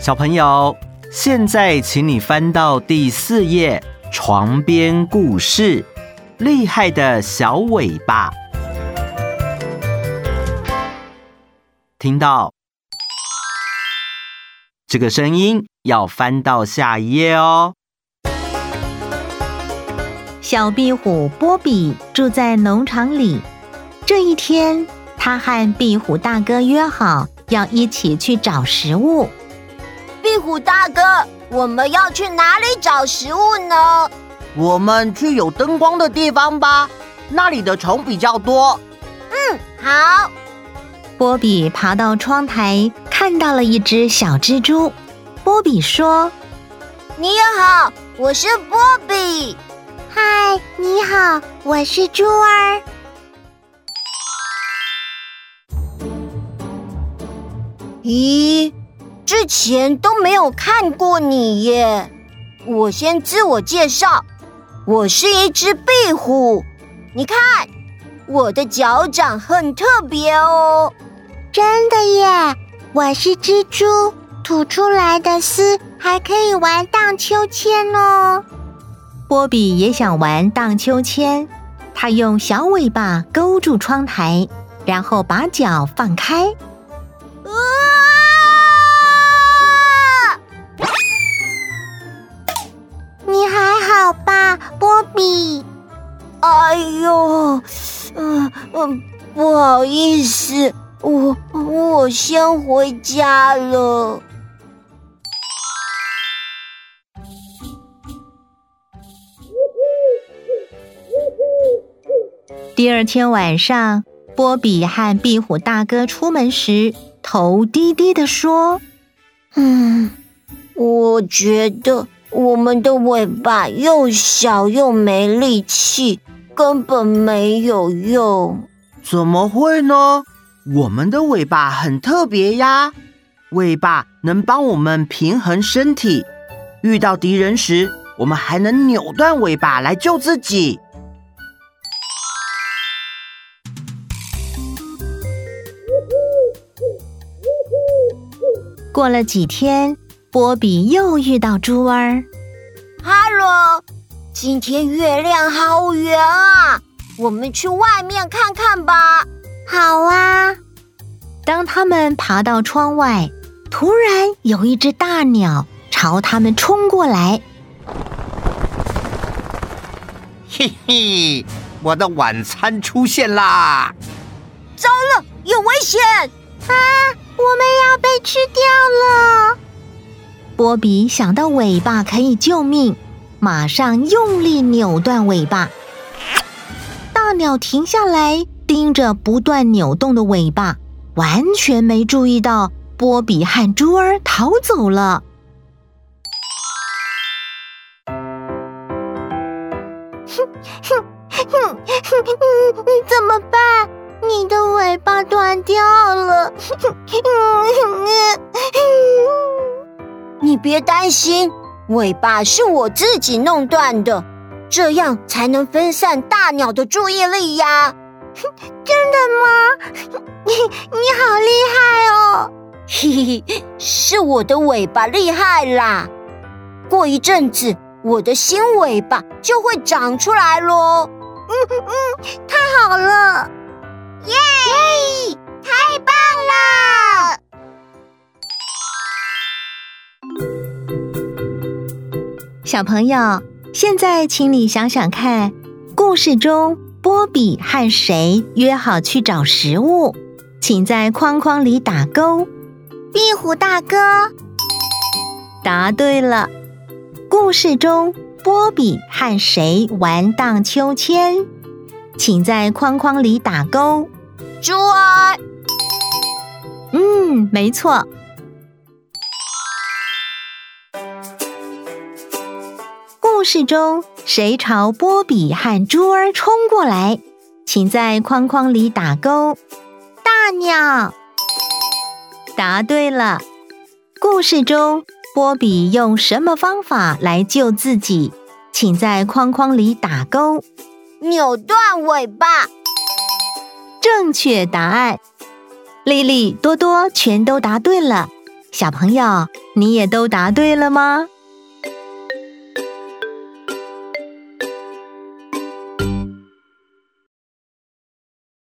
小朋友，现在请你翻到第4页，床边故事，厉害的小尾巴。听到这个声音，要翻到下一页哦。 小壁虎波比住在农场里。这一天，他和壁虎大哥约好要一起去找食物。 壁虎大哥，我们要去哪里找食物呢？ 我们去有灯光的地方吧，那里的虫比较多。 好。 波比爬到窗台，看到了一只小蜘蛛。波比说： 你好，我是波比。 嗨，你好，我是猪儿。 咦，之前都没有看过你耶。我先自我介绍，我是一只壁虎。你看，我的脚掌很特别哦。 真的耶，我是蜘蛛，吐出来的丝还可以玩荡秋千哦。 波比也想玩荡秋千，他用小尾巴勾住窗台，然后把脚放开。 你还好吧，波比？ 哎呦，不好意思，我先回家了。 第二天晚上，波比和壁虎大哥出门时，头低低地说： 我觉得我们的尾巴又小又没力气，根本没有用。 怎么会呢？我们的尾巴很特别呀，尾巴能帮我们平衡身体，遇到敌人时，我们还能扭断尾巴来救自己。 过了几天，波比又遇到猪儿。 哈喽，今天月亮好圆啊，我们去外面看看吧。 好啊。 当他们爬到窗外，突然有一只大鸟朝他们冲过来。 嘿嘿，我的晚餐出现啦！ 糟了，有危险！ 我们要被吃掉了。 波比想到尾巴可以救命，马上用力扭断尾巴。大鸟停下来，盯着不断扭动的尾巴，完全没注意到波比和猪儿逃走了。 怎么办？你的尾巴断掉了。 你别担心，尾巴是我自己弄断的，这样才能分散大鸟的注意力呀。 真的吗？你好厉害哦。 嘿嘿，是我的尾巴厉害啦。过一阵子，我的新尾巴就会长出来咯。 太好了。 耶！太棒了！ 小朋友，现在请你想想看，故事中波比和谁约好去找食物？请在框框里打勾。 壁虎大哥。 答对了。故事中波比和谁玩荡秋千？请在框框里打勾。 猪儿。 没错。故事中谁朝波比和猪儿冲过来？请在框框里打勾。 大鸟。 答对了。故事中波比用什么方法来救自己？请在框框里打勾。 扭断尾巴。 正确答案。丽丽、多多全都答对了。小朋友， 你也都答对了吗？